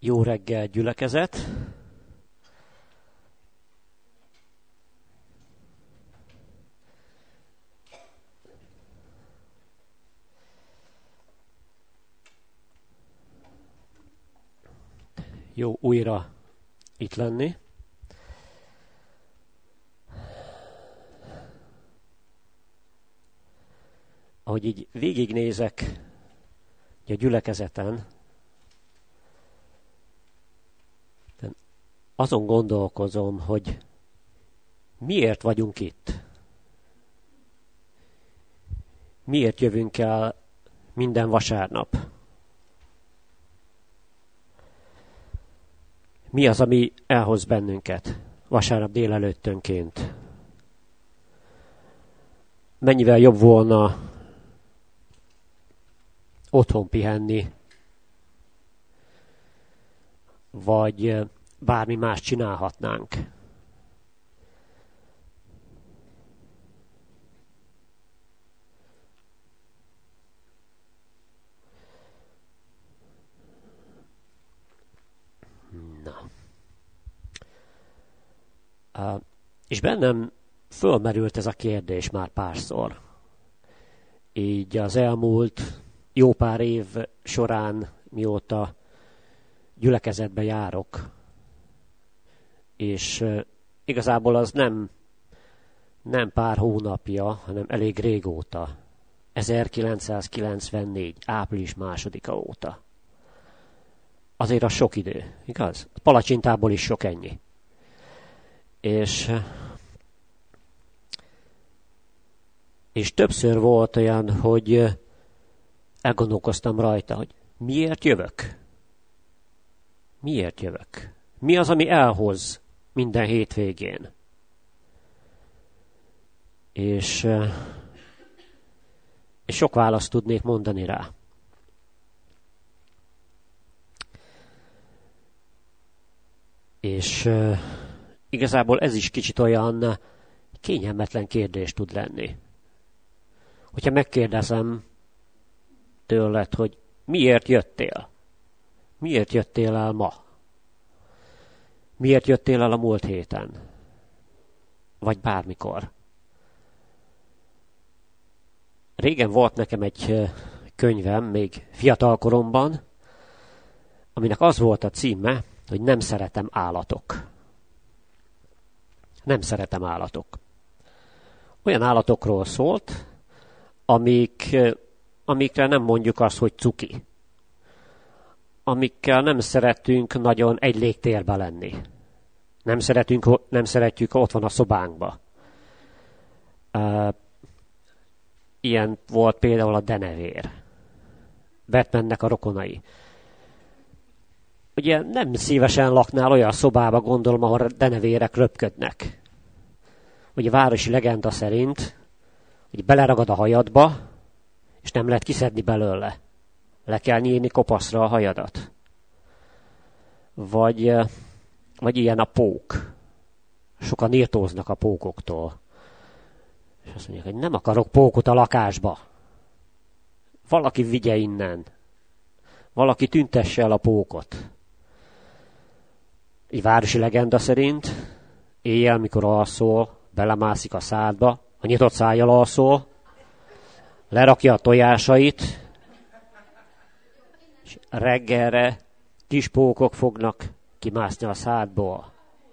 Jó reggel, gyülekezet! Jó újra itt lenni. Ahogy így végignézek a gyülekezeten, azon gondolkozom, hogy miért vagyunk itt. Miért jövünk el minden vasárnap? Mi az, ami elhoz bennünket vasárnap délelőttönként? Mennyivel jobb volna otthon pihenni, vagy bármi más csinálhatnánk. Na. És bennem fölmerült ez a kérdés már párszor. Így az elmúlt jó pár év során, mióta gyülekezetbe járok, és igazából az nem pár hónapja, hanem elég régóta, 1994. április 2-a óta. Azért az sok idő, igaz? A palacsintából is sok ennyi. És többször volt olyan, hogy elgondolkoztam rajta, hogy miért jövök? Miért jövök? Mi az, ami elhoz minden hétvégén? És sok választ tudnék mondani rá. És igazából ez is kicsit olyan kényelmetlen kérdés tud lenni. Hogyha megkérdezem tőled, hogy miért jöttél? Miért jöttél el ma? Miért jöttél el a múlt héten? Vagy bármikor? Régen volt nekem egy könyvem, még fiatal koromban, aminek az volt a címe, hogy nem szeretem állatok. Nem szeretem állatok. Olyan állatokról szólt, amikre nem mondjuk azt, hogy cuki. Amikkel nem szeretünk nagyon egy légtérbe lenni. Nem szeretjük, ha ott van a szobánkba. Ilyen volt például a denevér. Batmannek a rokonai. Ugye nem szívesen laknál olyan szobába, gondolom, ahol denevérek röpködnek. Ugye városi legenda szerint, hogy beleragad a hajadba, és nem lehet kiszedni belőle. Le kell nyírni kopaszra a hajadat. Vagy ilyen a pók. Sokan írtóznak a pókoktól. És azt mondják, hogy nem akarok pókot a lakásba. Valaki vigye innen. Valaki tüntesse el a pókot. Egy városi legenda szerint éjjel, mikor alszol, belemászik a szádba, a nyitott szájjal alszol, lerakja a tojásait, és reggelre kis pókok fognak kimászni a szádból.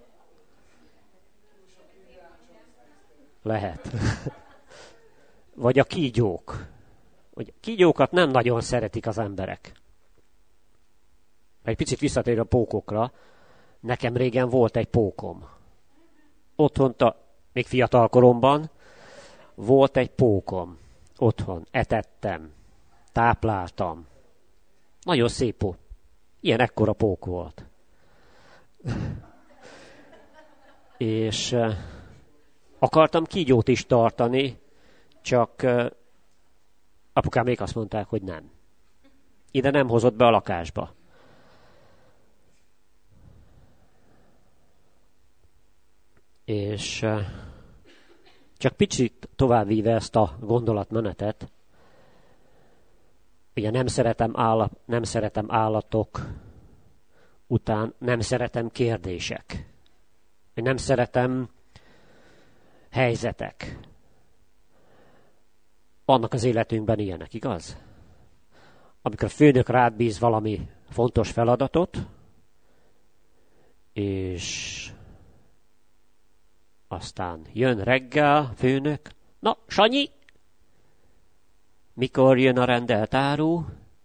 Lehet. Vagy a kígyók. A kígyókat nem nagyon szeretik az emberek. Egy picit visszatér a pókokra. Nekem régen volt egy pókom. Otthon, még fiatal koromban, volt egy pókom. Otthon etettem, tápláltam. Nagyon szép pók. Ilyen ekkora pók volt. És akartam kígyót is tartani, csak apukám még azt mondták, hogy nem. Ide nem hozott be a lakásba. És csak picit továbbvíve ezt a gondolatmenetet, ugye nem szeretem állatok, után nem szeretem kérdések. Nem szeretem helyzetek. Vannak az életünkben ilyenek, igaz? Amikor a főnök rád bíz valami fontos feladatot, és aztán jön reggel főnök, na, Sanyi, mikor jön a rendelt áru?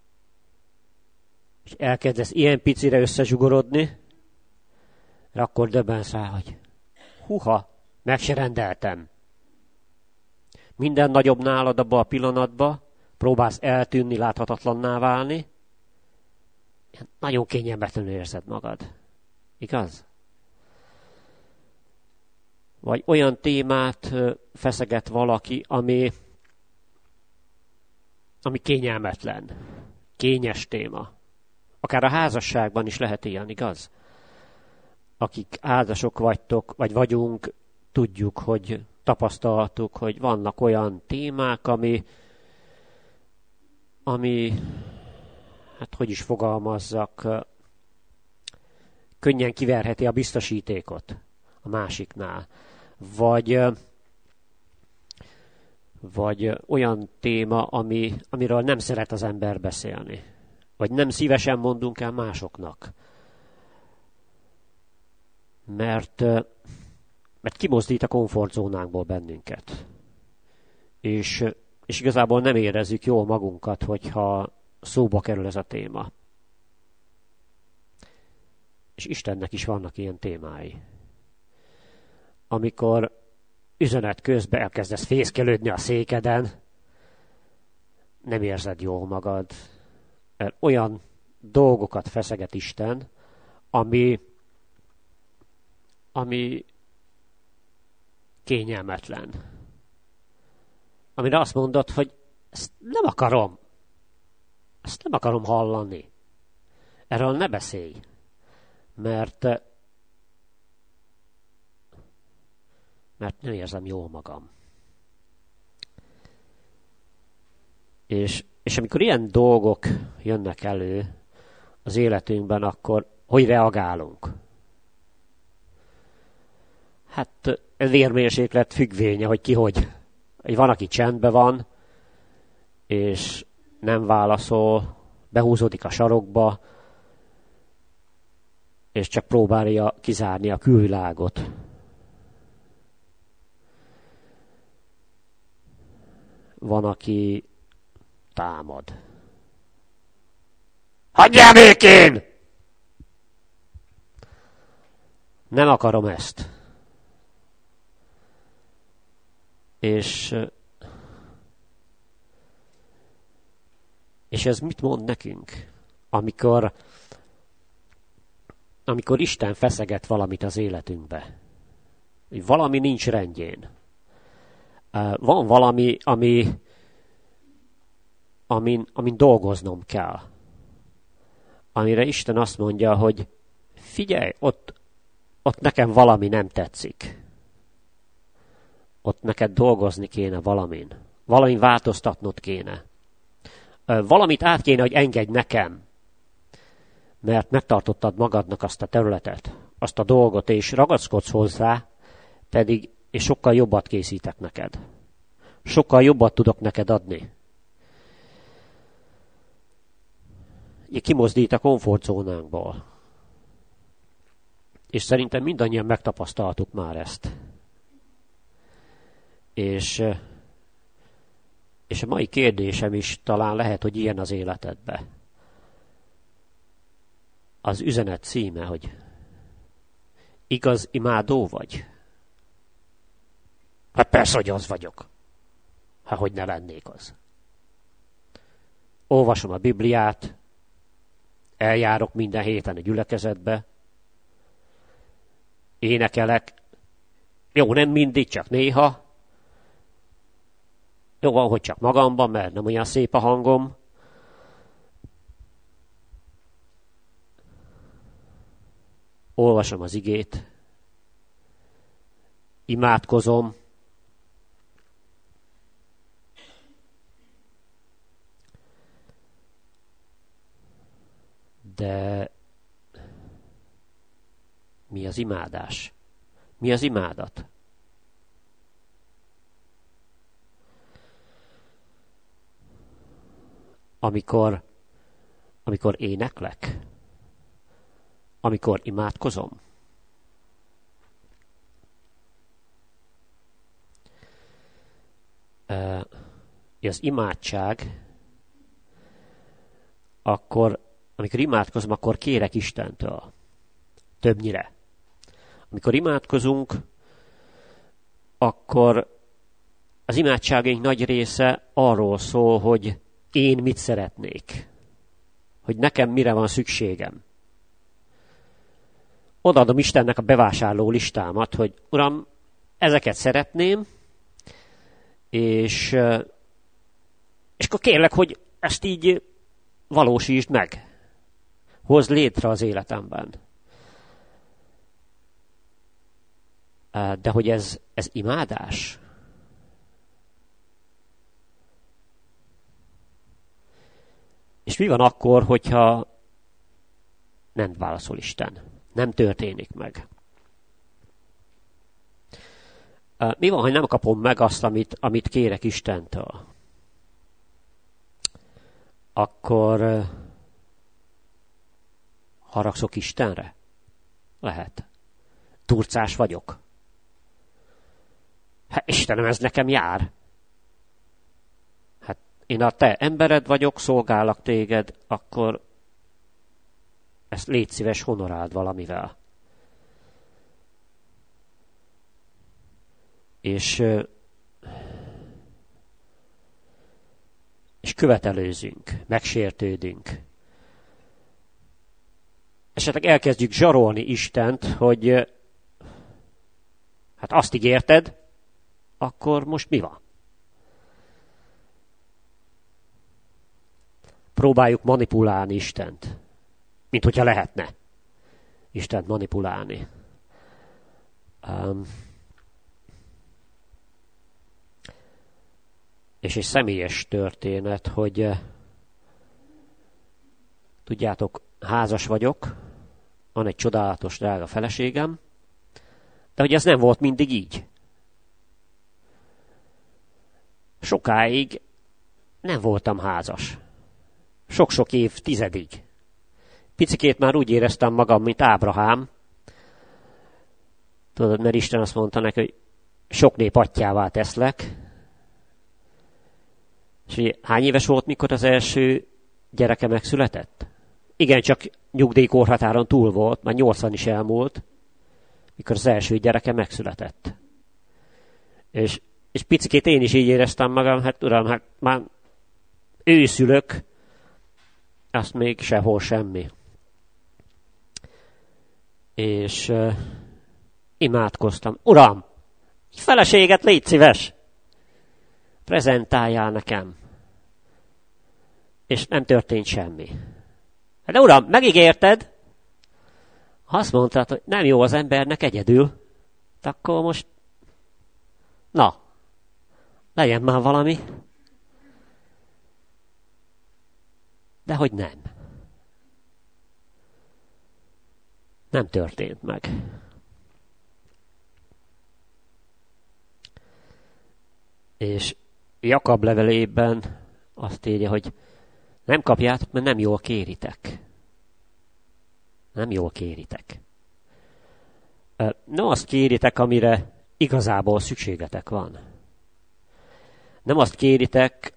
És elkezdesz ilyen picire összezsugorodni, akkor döbbensz rá, hogy huha, meg se rendeltem. Minden nagyobb nálad abba a pillanatba, próbálsz eltűnni, láthatatlanná válni, nagyon kényelmetlenül érzed magad. Igaz? Vagy olyan témát feszeget valaki, ami kényelmetlen, kényes téma. Akár a házasságban is lehet ilyen, igaz? Akik házasok vagytok, vagy vagyunk, tudjuk, hogy tapasztaltuk, hogy vannak olyan témák, ami hát hogy is fogalmazzak, könnyen kiverheti a biztosítékot a másiknál. Vagy olyan téma, amiről nem szeret az ember beszélni. Vagy nem szívesen mondunk el másoknak. Mert kimozdít a komfortzónánkból bennünket. És igazából nem érezzük jól magunkat, hogyha szóba kerül ez a téma. És Istennek is vannak ilyen témái. Amikor üzenet közben elkezdesz fészkelődni a székeden, nem érzed jól magad. Mert olyan dolgokat feszeget Isten, ami kényelmetlen. Amire azt mondod, hogy ezt nem akarom. Ezt nem akarom hallani. Erről ne beszélj. Mert nem érzem jól magam. És amikor ilyen dolgok jönnek elő az életünkben, akkor hogy reagálunk? Hát vérmérséklet függvénye, hogy ki hogy. Van, aki csendben van, és nem válaszol, behúzódik a sarokba, és csak próbálja kizárni a külvilágot. Van, aki támad. Hagyjál békén! Nem akarom ezt. És ez mit mond nekünk? Amikor Isten feszeget valamit az életünkbe. Valami nincs rendjén. Van valami, amin dolgoznom kell. Amire Isten azt mondja, hogy figyelj, ott nekem valami nem tetszik. Ott neked dolgozni kéne valamin. Valamin változtatnod kéne. Valamit át kéne, hogy engedj nekem. Mert megtartottad magadnak azt a területet, azt a dolgot, és ragaszkodsz hozzá, és sokkal jobbat készítek neked. Sokkal jobbat tudok neked adni. Kimozdít a komfortzónánkból. És szerintem mindannyian megtapasztaltuk már ezt. És a mai kérdésem is talán lehet, hogy ilyen az életedbe. Az üzenet címe, hogy igaz imádó vagy? Hát persze, hogy az vagyok. Hát, hogy ne lennék az. Olvasom a Bibliát, eljárok minden héten a gyülekezetbe, énekelek, jó, nem mindig, csak néha. Jó van, hogy csak magamban, mert nem olyan szép a hangom. Olvasom az igét, imádkozom, de Mi az imádás? Mi az imádat? Amikor éneklek? Amikor imádkozom? Az imádság, akkor, amikor imádkozom, akkor kérek Istentől. Többnyire. Amikor imádkozunk, akkor az imádságaink nagy része arról szól, hogy én mit szeretnék. Hogy nekem mire van szükségem. Odaadom Istennek a bevásárló listámat, hogy Uram, ezeket szeretném, és akkor kérlek, hogy ezt így valósítsd meg. Hozd létre az életemben. De hogy ez imádás? És mi van akkor, hogyha nem válaszol Isten? Nem történik meg? Mi van, ha nem kapom meg azt, amit kérek Istentől? Akkor haragszok Istenre? Lehet. Turcás vagyok. Hát Istenem, ez nekem jár. Hát én a te embered vagyok, szolgállak téged, akkor ezt légy szíves, honoráld valamivel. És követelőzünk, megsértődünk. Esetleg elkezdjük zsarolni Istent, hogy hát azt ígérted, akkor most mi van? Próbáljuk manipulálni Istent, mint hogyha lehetne Istent manipulálni. És egy személyes történet, hogy tudjátok, házas vagyok, van egy csodálatos, drága feleségem, de hogy ez nem volt mindig így. Sokáig nem voltam házas. Sok-sok évtizedig. Picikét már úgy éreztem magam, mint Ábrahám. Tudod, mert Isten azt mondta neki, hogy sok nép atyjává teszlek. És ugye, hány éves volt, mikor az első gyereke megszületett? Igen, csak nyugdíjkorhatáron túl volt, már 80 is elmúlt, mikor az első gyereke megszületett. És picikét én is így éreztem magam, hát uram, hát már őszülök, azt még sehol semmi. És imádkoztam. Uram, feleséget légy szíves! Prezentáljál nekem. És nem történt semmi. De uram, megígérted? Azt mondtad, hogy nem jó az embernek egyedül, akkor most, na, legyen már valami. De hogy nem. Nem történt meg. És Jakab levelében azt írja, hogy nem kapjátok, mert nem jól kéritek. Nem jól kéritek. Nem azt kéritek, amire igazából szükségetek van. Nem azt kéritek,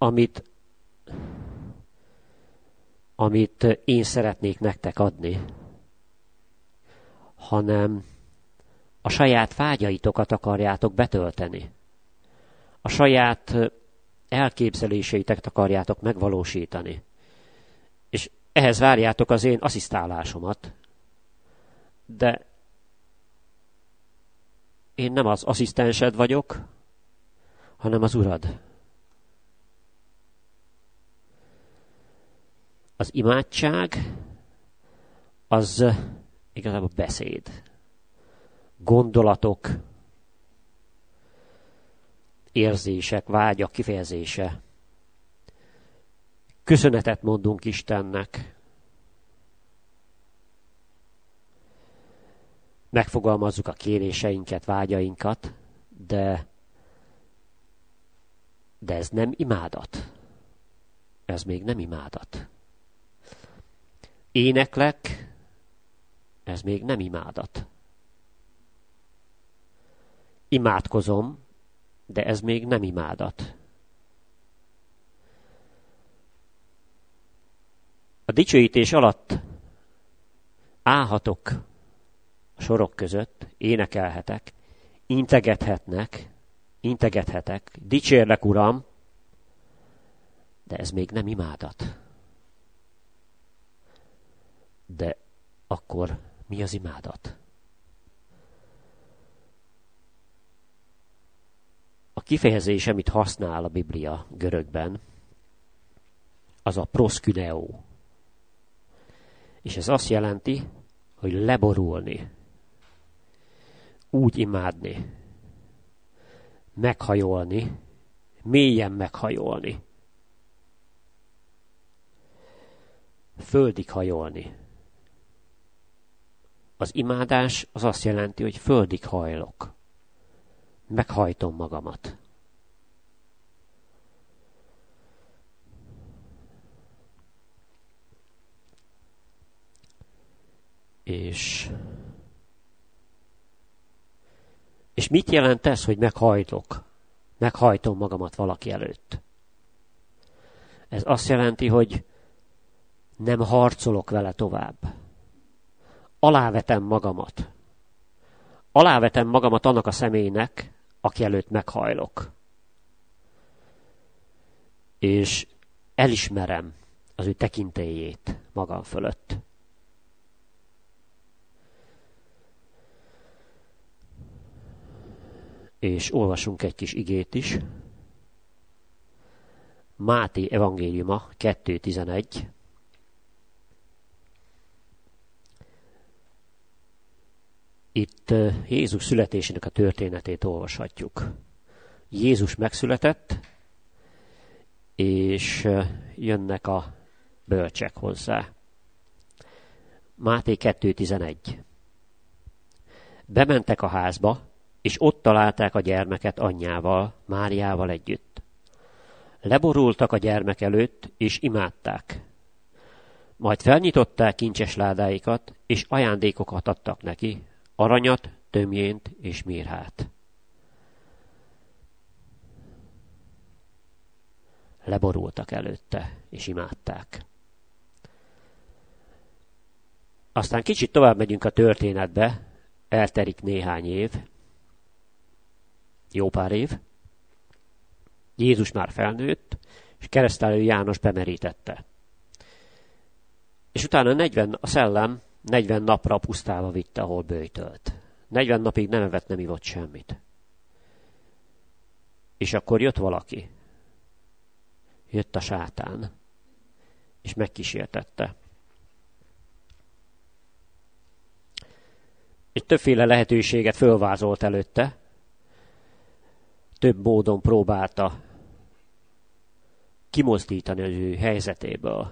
amit én szeretnék nektek adni, hanem a saját vágyaitokat akarjátok betölteni. A saját elképzeléseiteket akarjátok megvalósítani. És ehhez várjátok az én asszisztálásomat. De én nem az asszisztensed vagyok, hanem az Urad. Az imádság az igazából beszéd. Gondolatok, érzések, vágyak kifejezése. Köszönetet mondunk Istennek. megfogalmazzuk a kéréseinket, vágyainkat, de ez nem imádat. Ez még nem imádat. Éneklek, ez még nem imádat. Imádkozom, de ez még nem imádat. A dicsőítés alatt állhatok a sorok között, énekelhetek, integethetek, dicsérlek, Uram, de ez még nem imádat. De akkor mi az imádat? A kifejezés, amit használ a Biblia görögben, az a proszküneo. És ez azt jelenti, hogy leborulni, úgy imádni, meghajolni, mélyen meghajolni, földig hajolni. Az imádás az azt jelenti, hogy földig hajlok, meghajtom magamat. És mit jelent ez, hogy meghajtom magamat valaki előtt? Ez azt jelenti, hogy nem harcolok vele tovább. Alávetem magamat. Alávetem magamat annak a személynek, aki előtt meghajlok. És elismerem az ő tekintélyét magam fölött. És olvasunk egy kis igét is. Máté evangéliuma 2:11. Itt Jézus születésének a történetét olvashatjuk. Jézus megszületett, és jönnek a bölcsek hozzá. Máté 2:11. Bementek a házba, és ott találták a gyermeket anyjával, Máriával együtt. Leborultak a gyermek előtt, és imádták. Majd felnyitották kincses ládáikat, és ajándékokat adtak neki, aranyat, tömjént és mirhát. Leborultak előtte, és imádták. Aztán kicsit tovább megyünk a történetbe, elterik néhány év, jó pár év. Jézus már felnőtt, és keresztelő János bemerítette. És utána a szellem 40 napra a pusztába vitte, ahol böjtölt. 40 napig nem evett, nem ivott semmit. És akkor jött valaki. Jött a sátán, és megkísértette. Egy többféle lehetőséget fölvázolt előtte, több módon próbálta kimozdítani az ő helyzetéből.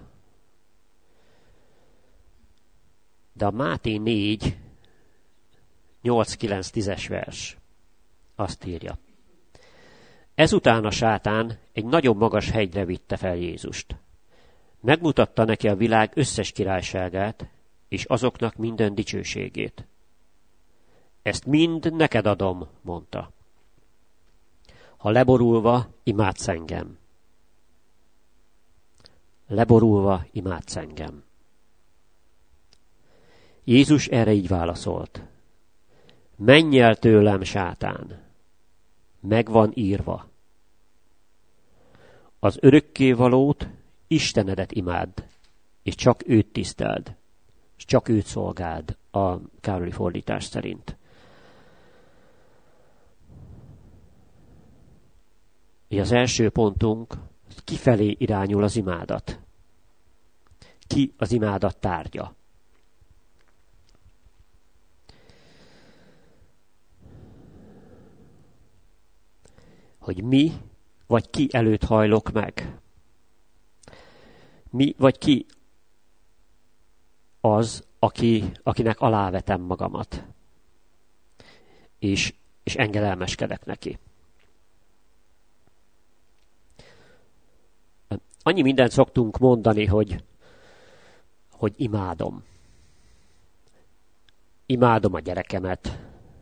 De a Máté 4, 8-9-10-es vers azt írja. Ezután a sátán egy nagyon magas hegyre vitte fel Jézust. Megmutatta neki a világ összes királyságát, és azoknak minden dicsőségét. Ezt mind neked adom, mondta. Ha leborulva imádsz engem. Leborulva imádsz engem. Jézus erre így válaszolt. Menj el tőlem, sátán! Meg van írva. Az örökkévalót, Istenedet imádd, és csak őt tiszteld, és csak őt szolgáld, a Károli fordítás szerint. Az első pontunk, kifelé irányul az imádat. Ki az imádat tárgya? Hogy mi vagy ki előtt hajlok meg? Mi vagy ki az, akinek alávetem magamat? és engedelmeskedek neki. Annyi mindent szoktunk mondani, hogy imádom. Imádom a gyerekemet,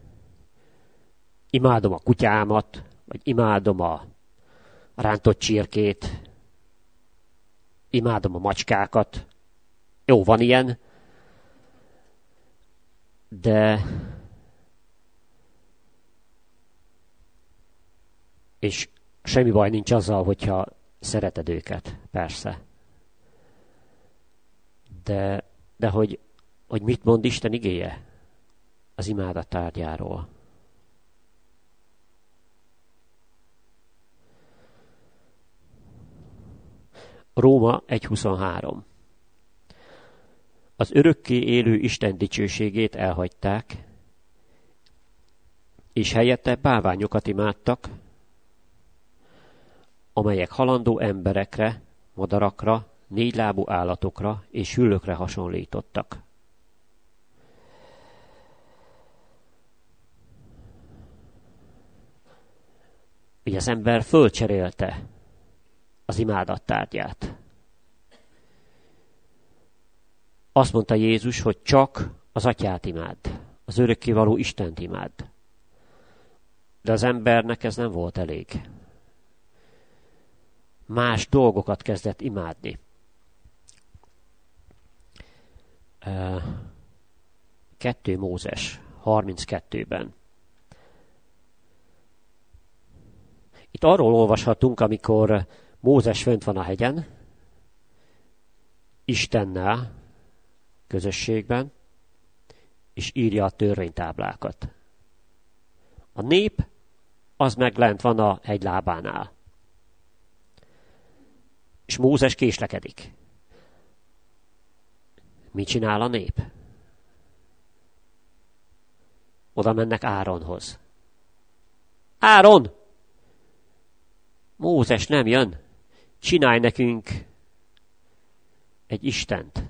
imádom a kutyámat, vagy imádom a rántott csirkét, imádom a macskákat. Jó, van ilyen, de és semmi baj nincs azzal, hogyha szereted őket, persze. De hogy mit mond Isten igéje az imádat tárgyáról? Róma 1.23. Az örökké élő Isten dicsőségét elhagyták, és helyette bálványokat imádtak, amelyek halandó emberekre, madarakra, négylábú állatokra és hüllőkre hasonlítottak. Ugye az ember fölcserélte az imádat tárgyát. Azt mondta Jézus, hogy csak az Atyát imádd, az örökkévaló Istent imádd. De az embernek ez nem volt elég. Más dolgokat kezdett imádni. 2 Mózes 32-ben. Itt arról olvashatunk, amikor Mózes fönt van a hegyen, Istennel, közösségben, és írja a törvénytáblákat. A nép az meg lent van a hegy lábánál. És Mózes késlekedik. Mit csinál a nép? Oda mennek Áronhoz. Áron! Mózes nem jön. Csinálj nekünk egy Istent.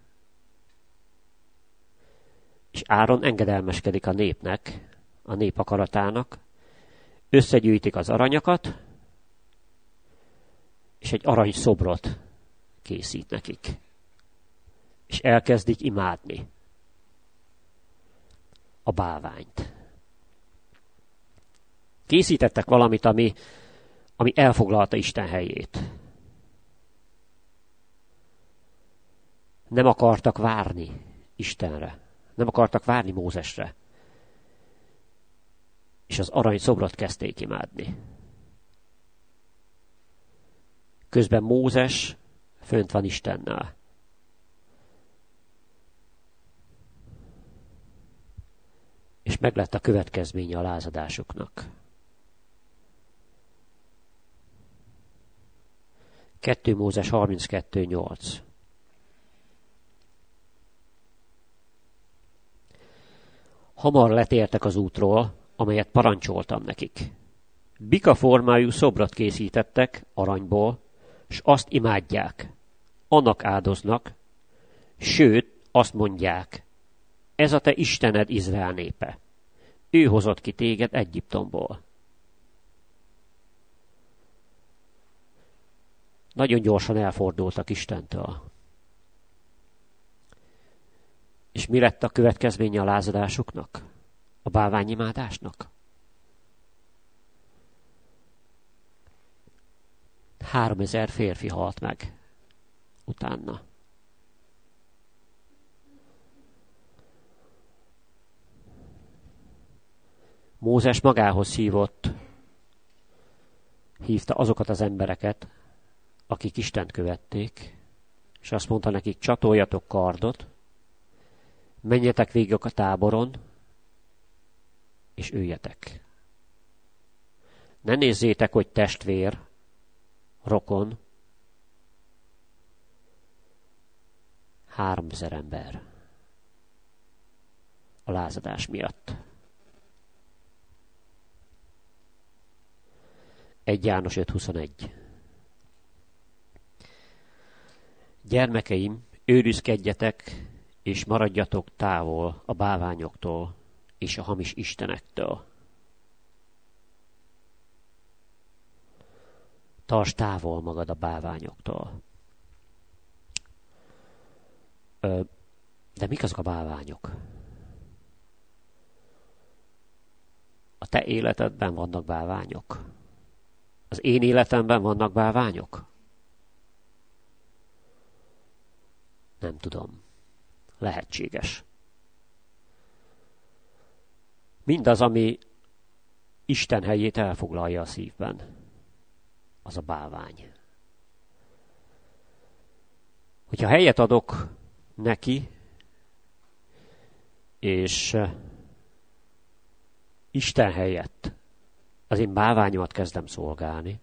És Áron engedelmeskedik a népnek, a nép akaratának. Összegyűjtik az aranyakat, és egy arany szobrot készít nekik. És elkezdik imádni a bálványt. Készítettek valamit, ami elfoglalta Isten helyét. Nem akartak várni Istenre. Nem akartak várni Mózesre. És az arany szobrot kezdték imádni. Közben Mózes fönt van Istennel. És meglett a következménye a lázadásuknak. 2 Mózes 32.8. Hamar letértek az útról, amelyet parancsoltam nekik. Bika formájú szobrot készítettek aranyból, s azt imádják, annak áldoznak, sőt, azt mondják, ez a te Istened, Izrael népe. Ő hozott ki téged Egyiptomból. Nagyon gyorsan elfordultak Istentől. És mi lett a következménye a lázadásuknak? A bálványimádásnak? 3000 férfi halt meg utána. Mózes magához hívta azokat az embereket, akik Istent követték, és azt mondta nekik, csatoljatok kardot, menjetek végig a táboron, és öljetek. Ne nézzétek, hogy testvér, rokon, 3000 ember a lázadás miatt. 1 János 5.21. Gyermekeim, őrizkedjetek, és maradjatok távol a bálványoktól, és a hamis istenektől. Tartsd távol magad a bálványoktól. De mik azok a bálványok? A te életedben vannak bálványok? Az én életemben vannak bálványok? Nem tudom. Lehetséges. Mindaz, ami Isten helyét elfoglalja a szívben, az a bálvány. Hogyha helyet adok neki, és Isten helyett az én bálványomat kezdem szolgálni,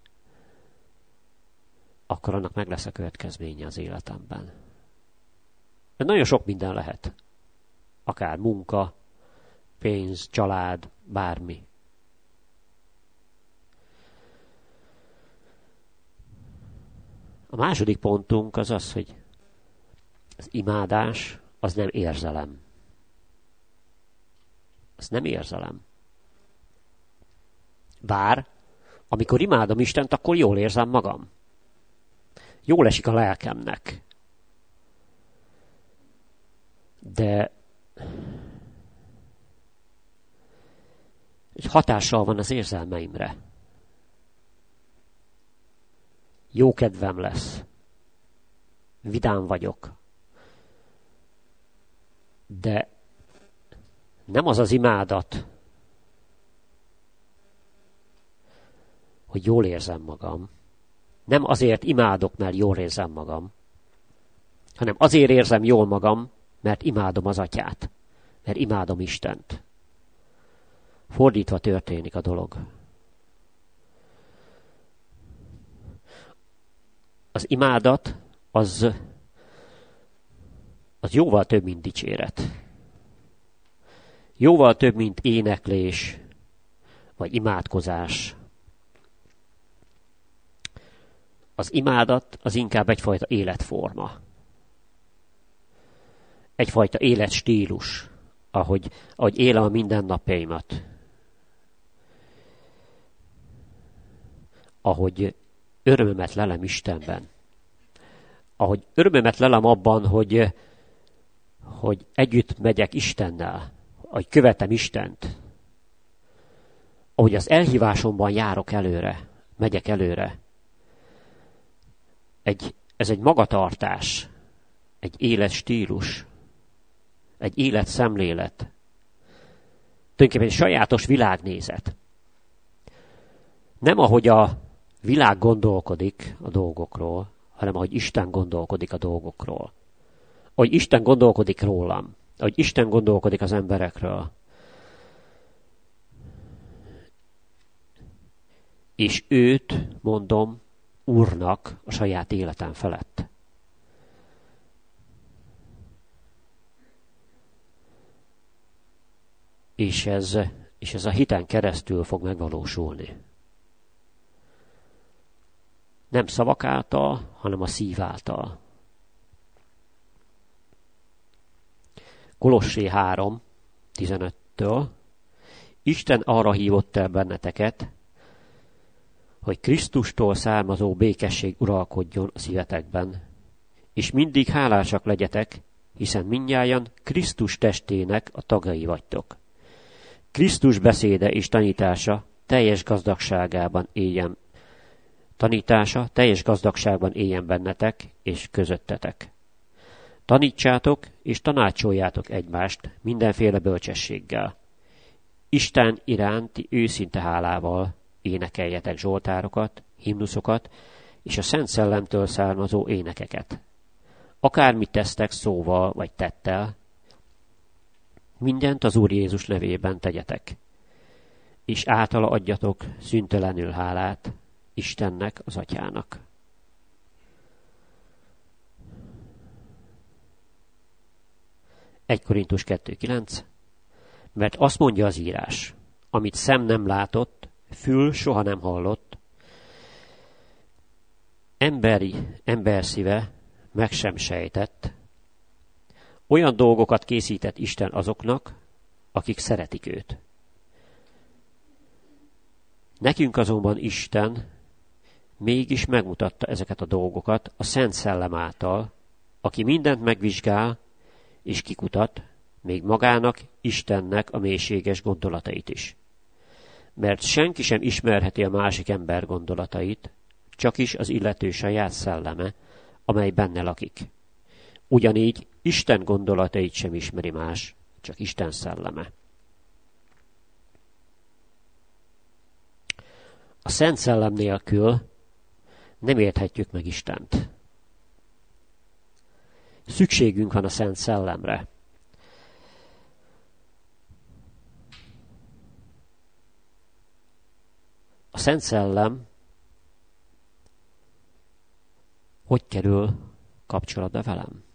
akkor annak meg lesz a következménye az életemben. De nagyon sok minden lehet. Akár munka, pénz, család, bármi. A második pontunk az az, hogy az imádás az nem érzelem. Az nem érzelem. Bár, amikor imádom Istent, akkor jól érzem magam. Jól esik a lelkemnek. De hatással van az érzelmeimre. Jó kedvem lesz. Vidám vagyok. De nem az az imádat, hogy jól érzem magam. Nem azért imádok, mert jól érzem magam, hanem azért érzem jól magam, mert imádom az Atyát, mert imádom Istent. Fordítva történik a dolog. Az imádat az jóval több, mint dicséret. Jóval több, mint éneklés, vagy imádkozás. Az imádat az inkább egyfajta életforma. Egyfajta életstílus, ahogy élem a mindennapjaimat. Ahogy örömömet lelem Istenben. Ahogy örömömet lelem abban, hogy együtt megyek Istennel, ahogy követem Istent. Ahogy az elhívásomban járok előre, megyek előre. Ez egy magatartás, egy életstílus, egy életszemlélet. Tulajdonképpen egy sajátos világnézet. Nem ahogy a világ gondolkodik a dolgokról, hanem ahogy Isten gondolkodik a dolgokról. Ahogy Isten gondolkodik rólam, ahogy Isten gondolkodik az emberekről. És őt mondom Úrnak a saját életem felett. És ez a hiten keresztül fog megvalósulni. Nem szavak által, hanem a szív által. Kolossé 3:15-től Isten arra hívott el benneteket, hogy Krisztustól származó békesség uralkodjon a szívetekben, és mindig hálásak legyetek, hiszen mindnyájan Krisztus testének a tagjai vagytok. Krisztus beszéde és tanítása teljes gazdagságban éljen bennetek és közöttetek. Tanítsátok és tanácsoljátok egymást mindenféle bölcsességgel. Isten iránti őszinte hálával énekeljetek zsoltárokat, himnuszokat és a Szent Szellemtől származó énekeket. Akármit tesztek szóval vagy tettel, mindent az Úr Jézus nevében tegyetek, és általa adjatok szüntelenül hálát Istennek, az Atyának. Egy Korintus 2:9. Mert azt mondja az írás, amit szem nem látott, fül soha nem hallott, ember szíve meg sem sejtett, olyan dolgokat készített Isten azoknak, akik szeretik őt. Nekünk azonban Isten mégis megmutatta ezeket a dolgokat a Szent Szellem által, aki mindent megvizsgál és kikutat, még magának, Istennek a mélységes gondolatait is. Mert senki sem ismerheti a másik ember gondolatait, csak is az illető saját szelleme, amely benne lakik. Ugyanígy Isten gondolatait sem ismeri más, csak Isten szelleme. A Szent Szellem nélkül nem érthetjük meg Istent. Szükségünk van a Szent Szellemre. A Szent Szellem hogy kerül kapcsolatba velem?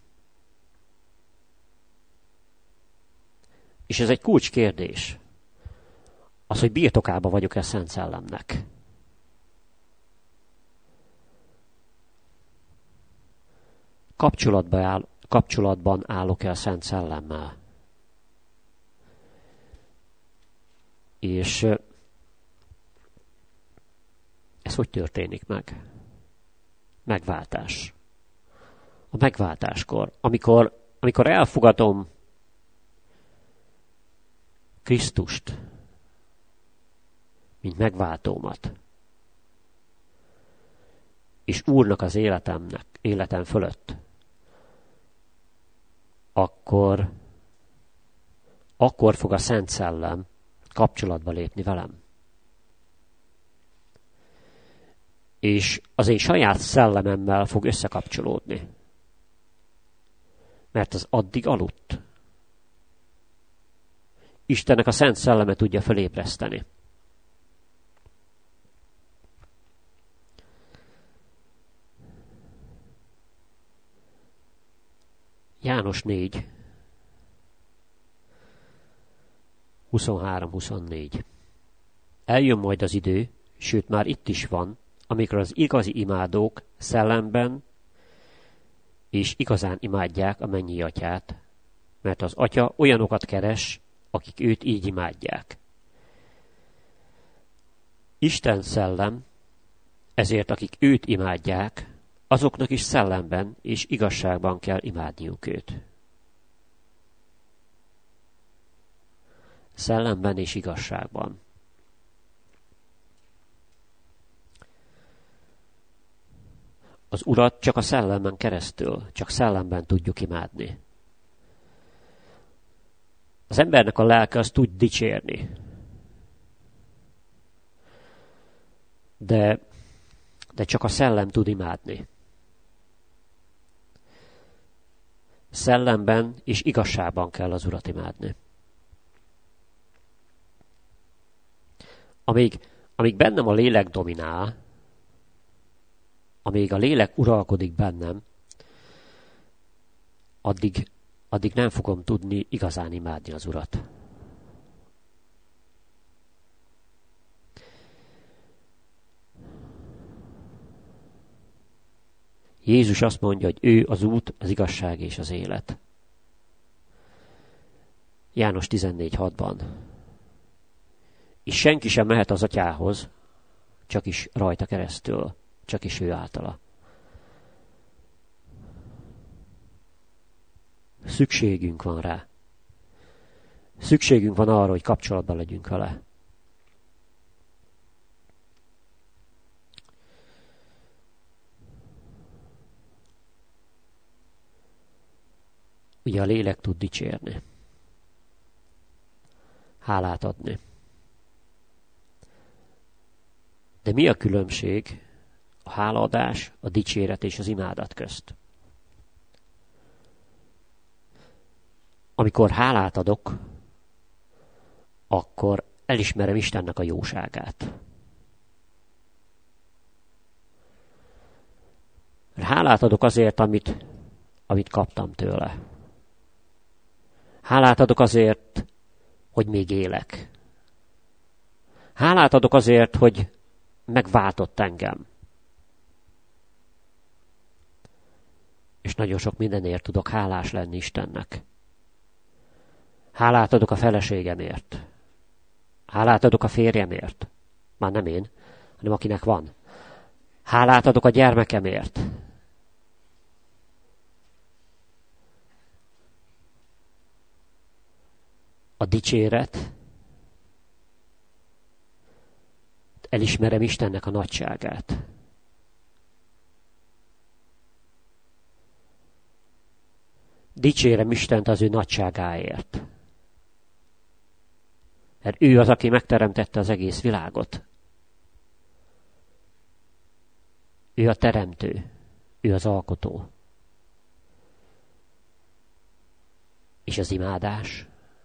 És ez egy kulcskérdés. Az, hogy birtokába vagyok-e a Szent Szellemnek. Kapcsolatban állok-e a Szent Szellemmel? És ez hogy történik meg? Megváltás. A megváltáskor, amikor elfogadom Krisztust, mint megváltómat, és Úrnak az életem fölött, akkor fog a Szent Szellem kapcsolatba lépni velem. És az én saját szellememmel fog összekapcsolódni. Mert az addig aludt. Istennek a Szent Szelleme tudja felébreszteni. János 4, 23-24. Eljön majd az idő, sőt már itt is van, amikor az igazi imádók szellemben és igazán imádják a mennyi atyát, mert az atya olyanokat keres, akik őt így imádják. Isten szellem, ezért akik őt imádják, azoknak is szellemben és igazságban kell imádniuk őt. Szellemben és igazságban. Az Urat csak a szellemen keresztül, csak szellemben tudjuk imádni. Az embernek a lelke az tud dicsérni. De csak a szellem tud imádni. Szellemben és igazságban kell az Urat imádni. Amíg bennem a lélek dominál, amíg a lélek uralkodik bennem, addig nem fogom tudni igazán imádni az Urat. Jézus azt mondja, hogy ő az út, az igazság és az élet. János 14:6-ban. És senki sem mehet az atyához, csak is rajta keresztül, csak is ő általa. Szükségünk van rá. Szükségünk van arra, hogy kapcsolatban legyünk vele. Ugye a lélek tud dicsérni. Hálát adni. De mi a különbség a hálaadás, a dicséret és az imádat közt? Amikor hálát adok, akkor elismerem Istennek a jóságát. Hálát adok azért, amit kaptam tőle. Hálát adok azért, hogy még élek. Hálát adok azért, hogy megváltott engem. És nagyon sok mindenért tudok hálás lenni Istennek. Hálát adok a feleségemért. Hálát adok a férjemért. Már nem én, hanem akinek van. Hálát adok a gyermekemért. A dicséret. Elismerem Istennek a nagyságát. Dicsérem Istent az ő nagyságáért. Mert ő az, aki megteremtette az egész világot. Ő a teremtő. Ő az alkotó. És az imádás.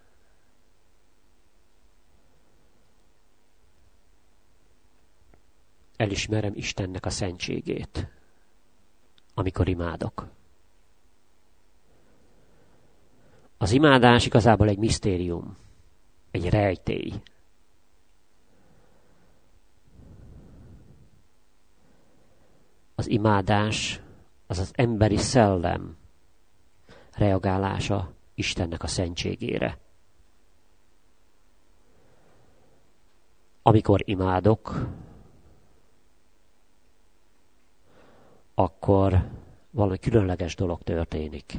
Elismerem Istennek a szentségét, amikor imádok. Az imádás igazából egy misztérium, egy rejtély. Az imádás az az emberi szellem reagálása Istennek a szentségére. Amikor imádok, akkor valami különleges dolog történik.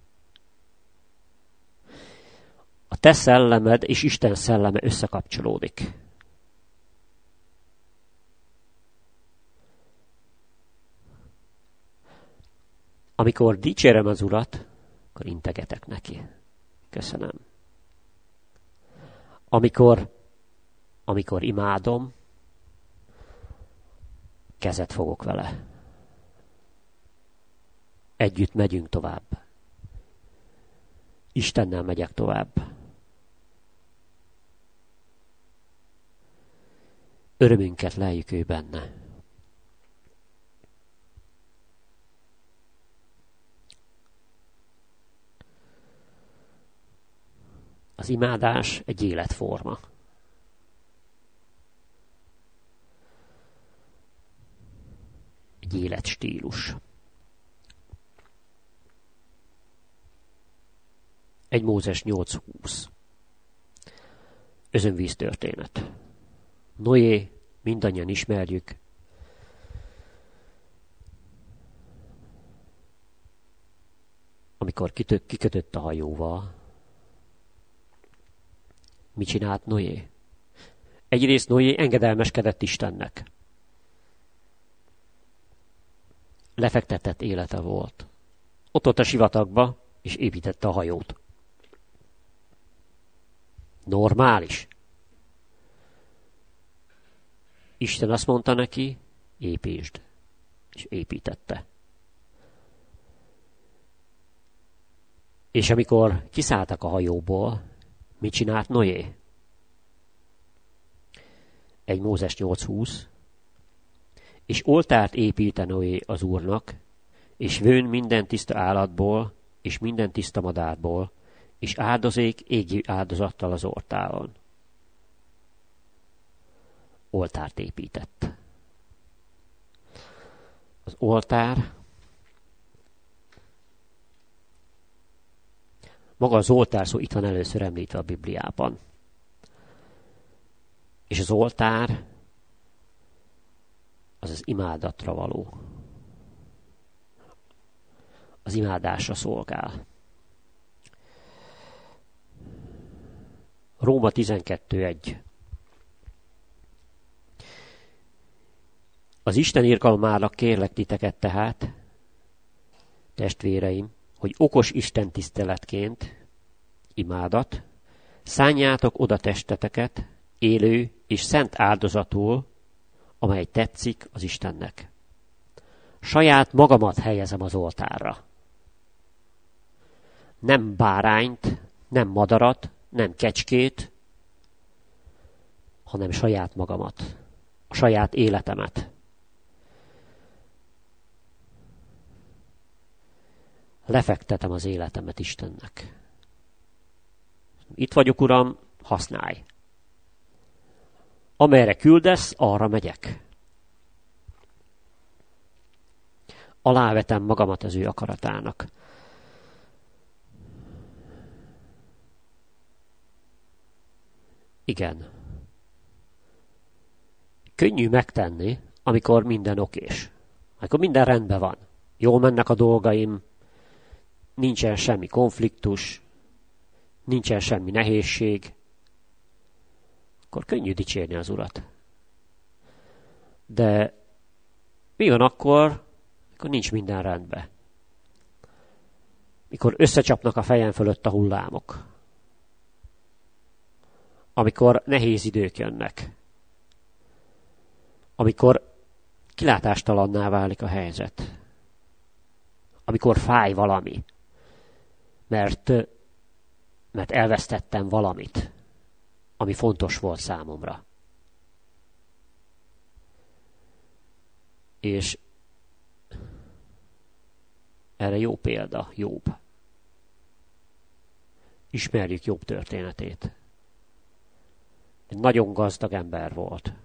A te szellemed és Isten szelleme összekapcsolódik. Amikor dicsérem az Urat, akkor integetek neki. Köszönöm. Amikor imádom, kezet fogok vele. Együtt megyünk tovább. Istennel megyek tovább. Örömünket leljük ő benne. Az imádás egy életforma. Egy életstílus. 1 Mózes 8:20. Özönvíz történet. Noé, mindannyian ismerjük. Amikor kikötött a hajóval, mit csinált Noé? Egyrészt Noé engedelmeskedett Istennek. Lefektetett élete volt. Ott a sivatagba, és építette a hajót. Normális. Isten azt mondta neki, építsd. És építette. És amikor kiszálltak a hajóból, mit csinált Noé? 1 Mózes 8:20. És oltárt építe Noé az Úrnak, és vőn minden tiszta állatból, és minden tiszta madárból, és áldozék égi áldozattal az oltáron. Oltárt épített. Az oltár, maga az oltár szó itt van először említve a Bibliában. És az oltár az az imádatra való. Az imádásra szolgál. Róma 12:1. Az Isten irgalmára kérlek titeket tehát, testvéreim, hogy okos Isten tiszteletként, imádat, szánjátok oda testeteket, élő és szent áldozatul, amely tetszik az Istennek. Saját magamat helyezem az oltárra. Nem bárányt, nem madarat, nem kecskét, hanem saját magamat, a saját életemet. Lefektetem az életemet Istennek. Itt vagyok, Uram, használj. Amerre küldesz, arra megyek. Alávetem magamat az ő akaratának. Igen. Könnyű megtenni, amikor minden okés. Amikor minden rendben van. Jól mennek a dolgaim, nincsen semmi konfliktus, nincsen semmi nehézség, akkor könnyű dicsérni az Urat. De mi van akkor, mikor nincs minden rendben? Mikor összecsapnak a fejem fölött a hullámok? Amikor nehéz idők jönnek? Amikor kilátástalanná válik a helyzet? Amikor fáj valami? Mert elvesztettem valamit, ami fontos volt számomra. És erre jó példa Jobb. Ismerjük Jobb történetét. Egy nagyon gazdag ember volt.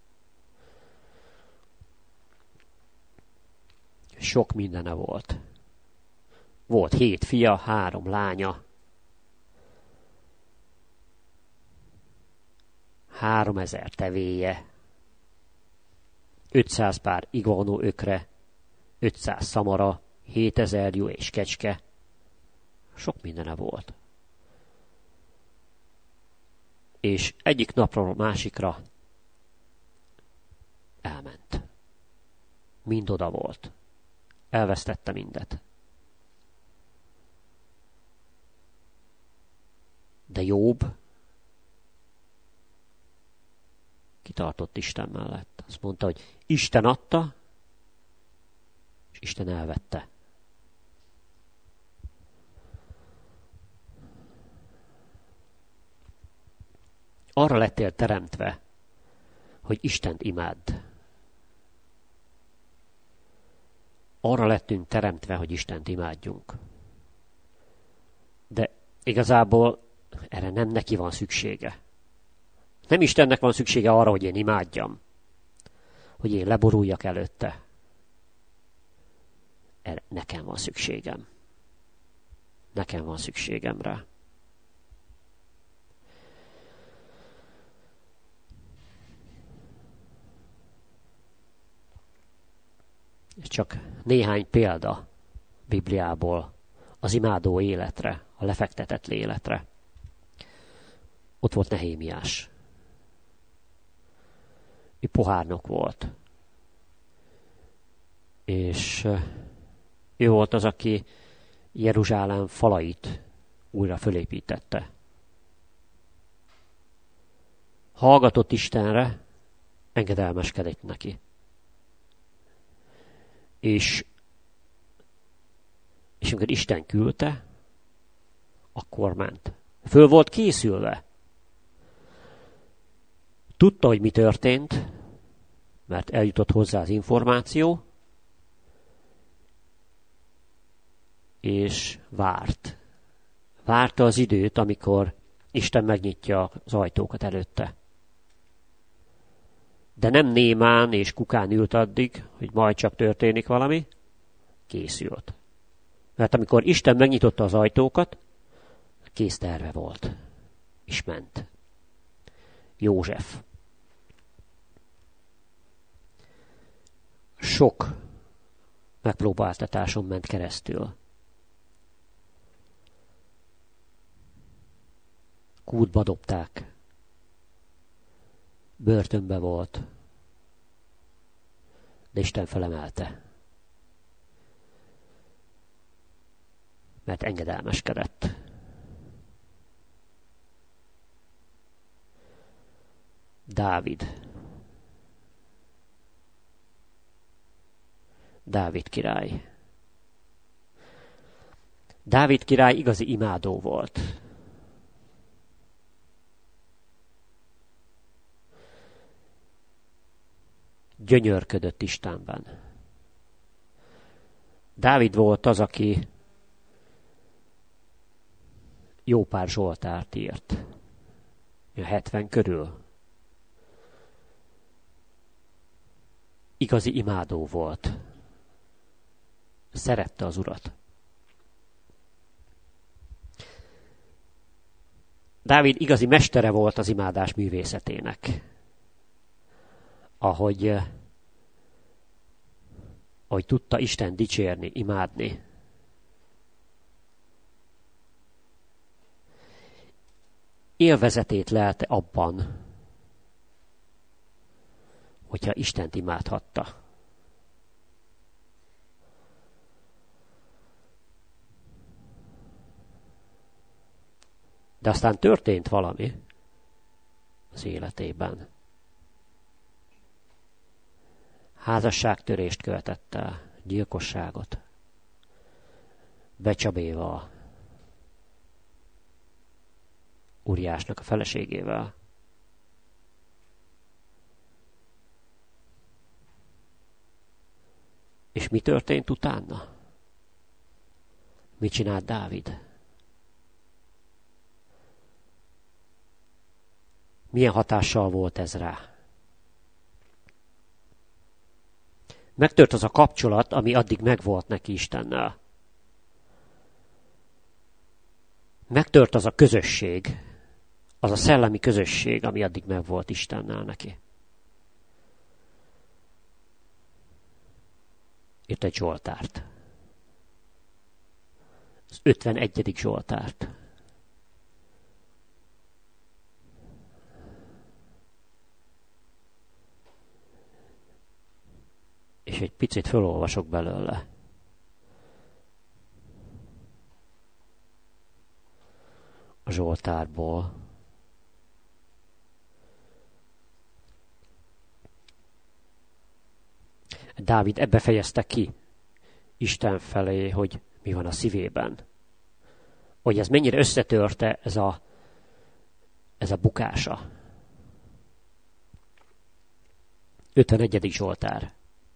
Sok mindene volt. Volt 7 fia, 3 lánya. 3000 tevéje. 500 pár iguanó ökre. 500 szamara. 7000 jó és kecske. Sok mindene volt. És egyik napról a másikra elment. Mind oda volt. Elvesztette mindet. De Jobb kitartott Isten mellett. Azt mondta, hogy Isten adta, és Isten elvette. Arra lettél teremtve, hogy Istent imádd. Arra lettünk teremtve, hogy Istent imádjunk. De igazából erre nem neki van szüksége. Nem Istennek van szüksége arra, hogy én imádjam. Hogy én leboruljak előtte. Erre nekem van szükségem. Nekem van szükségem rá. És csak néhány példa Bibliából az imádó életre, a lefektetett életre. Ott volt Nehémiás. Ő pohárnok volt. És ő volt az, aki Jeruzsálem falait újra fölépítette. Hallgatott Istenre, engedelmeskedett neki. És amikor Isten küldte, akkor ment. Föl volt készülve. Tudta, hogy mi történt, mert eljutott hozzá az információ, és várt. Várta az időt, amikor Isten megnyitja az ajtókat előtte. De nem némán és kukán ült addig, hogy majd csak történik valami, készült. Mert amikor Isten megnyitotta az ajtókat, kész terve volt. És ment. József. Sok megpróbáltatáson ment keresztül. Kútba dobták. Börtönbe volt. De Isten felemelte. Mert engedelmeskedett. Dávid király. Dávid király igazi imádó volt. Gyönyörködött Istenben. Dávid volt az, aki jó pár Zsoltárt írt. 70 körül. Igazi imádó volt. Szerette az Urat. Dávid igazi mestere volt az imádás művészetének. Ahogy tudta Isten dicsérni, imádni. Élvezetét lelte abban, hogyha Istent imádhatta. De aztán történt valami az életében. Házasságtörést követett el, gyilkosságot. Becsabéval, Uriásnak a feleségével. És mi történt utána? Mit csinált Dávid? Milyen hatással volt ez rá? Megtört az a kapcsolat, ami addig megvolt neki Istennel. Megtört az a közösség, az a szellemi közösség, ami addig megvolt Istennel neki. Írt egy Zsoltárt. Az 51. Zsoltárt. És egy picit felolvasok belőle. A Zsoltárból. Dávid ebbe fejezte ki Isten felé, hogy mi van a szívében. Hogy ez mennyire összetörte ez a bukása. 51. Zsoltár.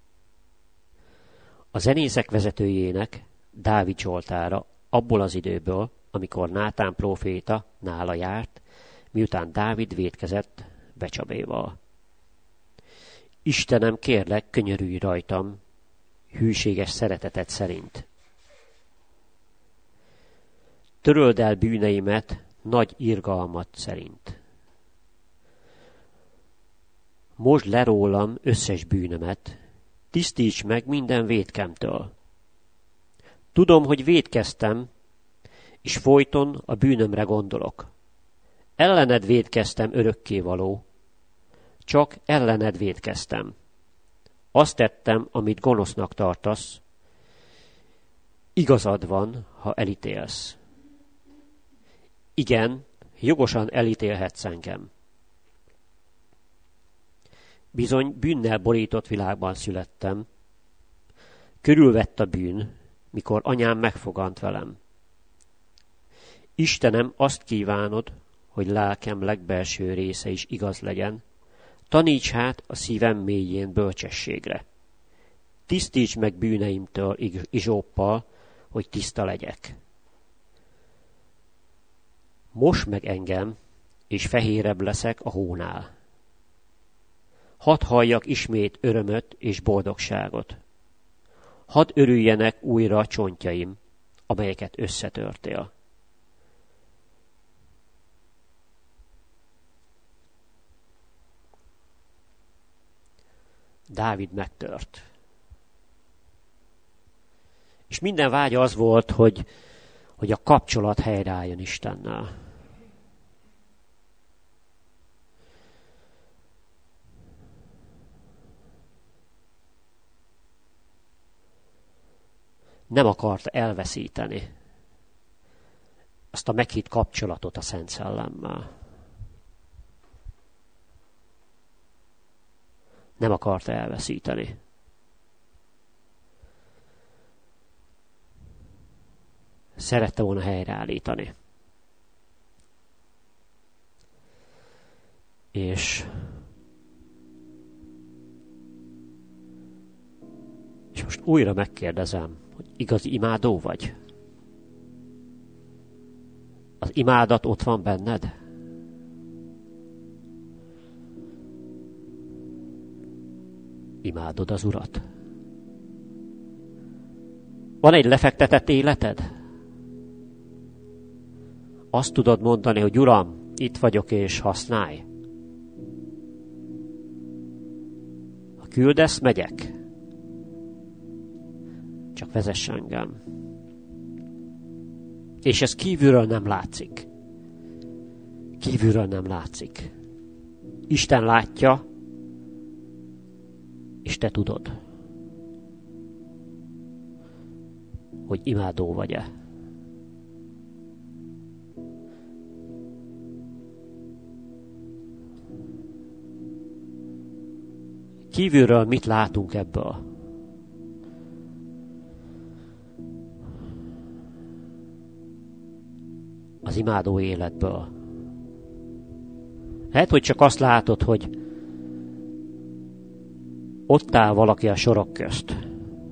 A zenészek vezetőjének, Dávid Zsoltára abból az időből, amikor Nátán próféta nála járt, miután Dávid vétkezett Becsabéval. Istenem, kérlek, könyörülj rajtam, hűséges szereteted szerint. Töröld el bűneimet nagy irgalmat szerint. Mosd le rólam összes bűnömet, tisztíts meg minden vétkemtől. Tudom, hogy vétkeztem, és folyton a bűnömre gondolok. Ellened vétkeztem, örökkévaló, csak ellened vétkeztem. Azt tettem, amit gonosznak tartasz, igazad van, ha elítélsz. Igen, jogosan elítélhetsz engem. Bizony bűnnel borított világban születtem. Körülvett a bűn, mikor anyám megfogant velem. Istenem, azt kívánod, hogy lelkem legbelső része is igaz legyen. Taníts hát a szívem mélyén bölcsességre. Tisztíts meg bűneimtől izsóppal, hogy tiszta legyek. Mosd meg engem, és fehérebb leszek a hónál. Hadd halljak ismét örömöt és boldogságot. Hadd örüljenek újra a csontjaim, amelyeket összetörtél. Dávid megtört. És minden vágya az volt, hogy a kapcsolat helyreálljon Istennel. Nem akarta elveszíteni azt a meghitt kapcsolatot a Szent Szellemmel. Nem akarta elveszíteni. Szerette volna helyreállítani. És most újra megkérdezem, hogy igazi imádó vagy? Az imádat ott van benned? Imádod az Urat? Van egy lefektetett életed? Azt tudod mondani, hogy Uram, itt vagyok és használj. Ha küldesz, megyek. Csak vezess engem. És ez kívülről nem látszik. Kívülről nem látszik. Isten látja, és te tudod, hogy imádó vagy-e. Kívülről mit látunk ebből? Az imádó életből. Lehet, hogy csak azt látod, hogy ott áll valaki a sorok közt.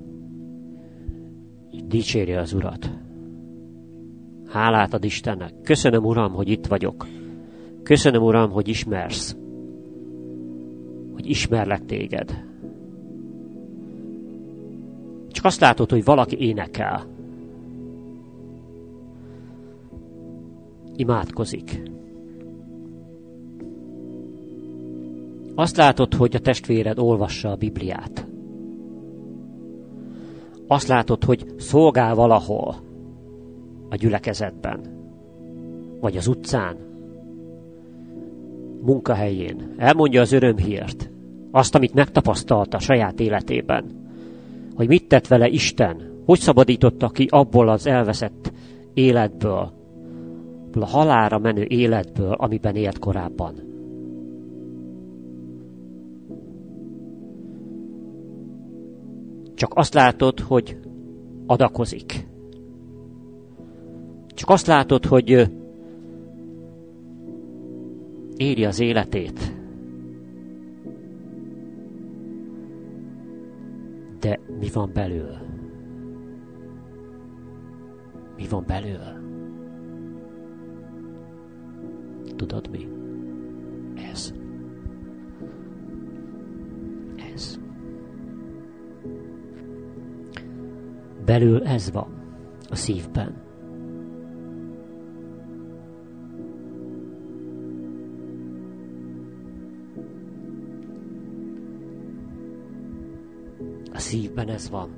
Dicséri az Urat. Hálát ad Istennek. Köszönöm, Uram, hogy itt vagyok. Köszönöm, Uram, hogy ismersz. Hogy ismerlek téged. Csak azt látod, hogy valaki énekel. Imádkozik. Azt látod, hogy a testvéred olvassa a Bibliát. Azt látod, hogy szolgál valahol a gyülekezetben, vagy az utcán, munkahelyén. Elmondja az örömhírt, azt, amit megtapasztalt a saját életében, hogy mit tett vele Isten, hogy szabadította ki abból az elveszett életből, a halálra menő életből, amiben élt korábban. Csak azt látod, hogy adakozik. Csak azt látod, hogy éli az életét. De mi van belül? Mi van belül? Tudod mi? Ez. Ez. Belül ez van a szívben. A szívben ez van.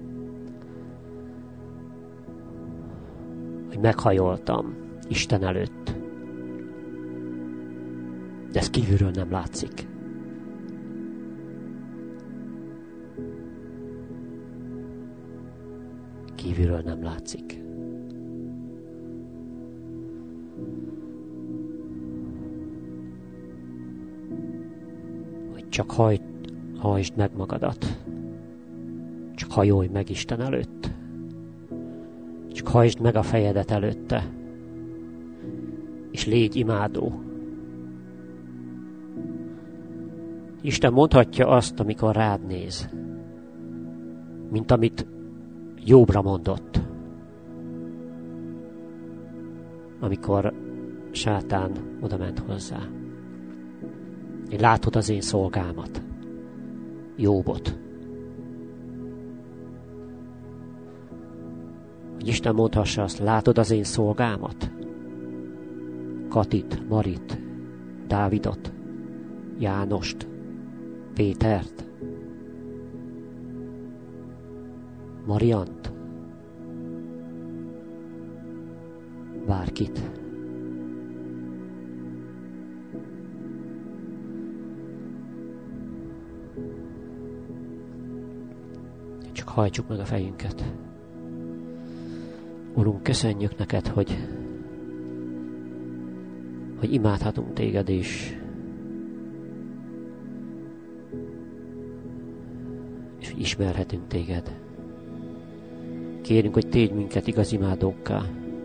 Hogy meghajoltam Isten előtt. De ez kívülről nem látszik. Kívülről nem látszik. Hogy csak hajtsd meg magadat. Csak hajolj meg Isten előtt. Csak hajtsd meg a fejedet előtte. És légy imádó. Isten mondhatja azt, amikor rád néz. Mint amit Jobbra mondott. Amikor sátán oda ment hozzá. Én látod az én szolgámat. Jobbot. Hogy Isten mondhassa azt, látod az én szolgámat? Katit, Marit, Dávidot, Jánost, Pétert, Mariant, bárkit. Csak hajtsuk meg a fejünket. Urunk, köszönjük neked, hogy imádhatunk téged és hogy ismerhetünk téged. Kérünk, hogy tégy minket igaz imádókká.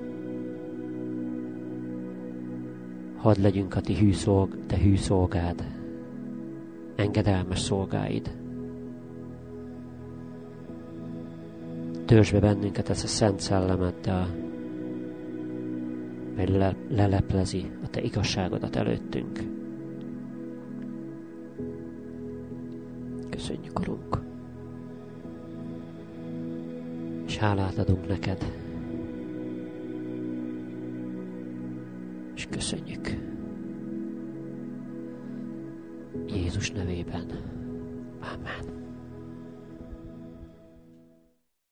Hadd legyünk a te hű szolgád, engedelmes szolgáid. Törzs be bennünket ezt a szent szellemeddel, mely leleplezi a te igazságodat előttünk. Köszönjük, Urunk! És hálát adunk neked. Köszönjük. Jézus nevében. Amen.